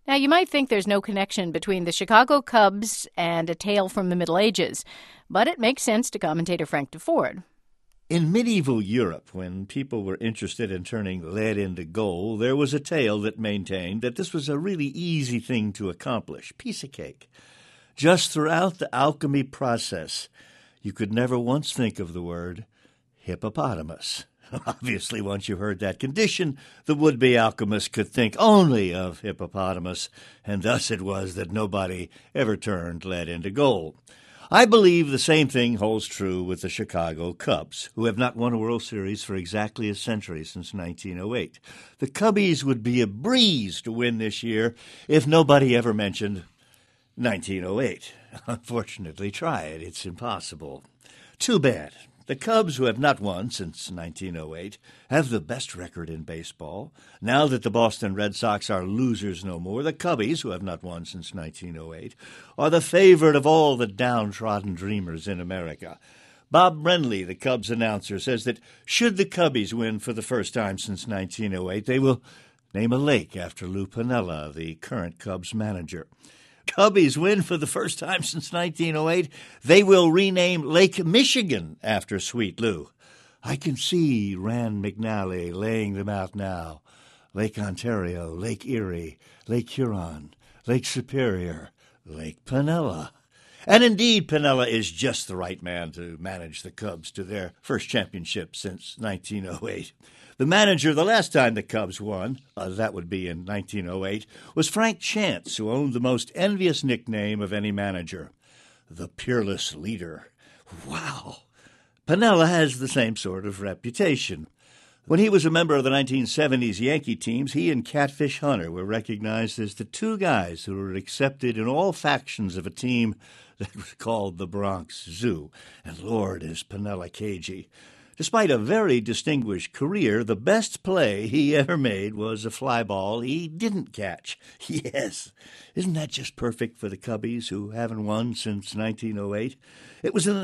Now, you might think there's no connection between the Chicago Cubs and a tale from the Middle Ages, but it makes sense to commentator Frank Deford. In medieval Europe, when people were interested in turning lead into gold, there was a tale that maintained that this was a really easy thing to accomplish, piece of cake. Just throughout the alchemy process, you could never once think of the word hippopotamus. Obviously, once you heard that condition, the would-be alchemist could think only of hippopotamus, and thus it was that nobody ever turned lead into gold. I believe the same thing holds true with the Chicago Cubs, who have not won a World Series for exactly a century since 1908. The Cubbies would be a breeze to win this year if nobody ever mentioned 1908. Unfortunately, try it. It's impossible. Too bad. The Cubs, who have not won since 1908, have the best record in baseball. Now that the Boston Red Sox are losers no more, the Cubbies, who have not won since 1908, are the favorite of all the downtrodden dreamers in America. Bob Brenly, the Cubs announcer, says that should the Cubbies win for the first time since 1908, they will name a lake after Lou Piniella, the current Cubs manager. Cubbies win for the first time since 1908, they will rename Lake Michigan after Sweet Lou. I can see Rand McNally laying them out now. Lake Ontario, Lake Erie, Lake Huron, Lake Superior, Lake Piniella. And indeed, Piniella is just the right man to manage the Cubs to their first championship since 1908. The manager the last time the Cubs won, that would be in 1908, was Frank Chance, who owned the most envious nickname of any manager, the Peerless Leader. Wow! Piniella has the same sort of reputation. When he was a member of the 1970s Yankee teams, he and Catfish Hunter were recognized as the two guys who were accepted in all factions of a team that was called the Bronx Zoo. And Lord, is Piniella cagey. Despite a very distinguished career, the best play he ever made was a fly ball he didn't catch. Yes, isn't that just perfect for the Cubbies, who haven't won since 1908? It was in the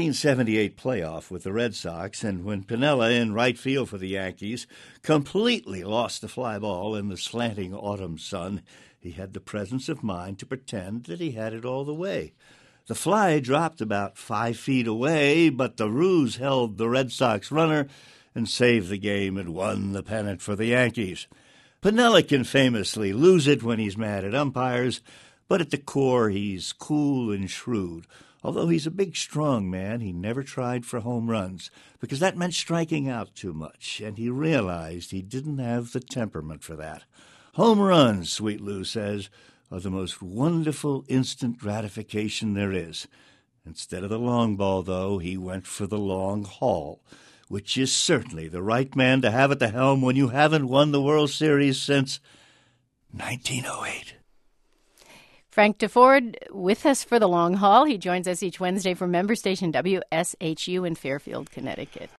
1978 playoff with the Red Sox, and when Piniella, in right field for the Yankees, completely lost the fly ball in the slanting autumn sun, he had the presence of mind to pretend that he had it all the way. The fly dropped about 5 feet away, but the ruse held the Red Sox runner and saved the game and won the pennant for the Yankees. Piniella can famously lose it when he's mad at umpires, but at the core he's cool and shrewd. Although he's a big, strong man, he never tried for home runs, because that meant striking out too much, and he realized he didn't have the temperament for that. Home runs, Sweet Lou says, are the most wonderful instant gratification there is. Instead of the long ball, though, he went for the long haul, which is certainly the right man to have at the helm when you haven't won the World Series since 1908. Frank Deford with us for the long haul. He joins us each Wednesday from member station WSHU in Fairfield, Connecticut.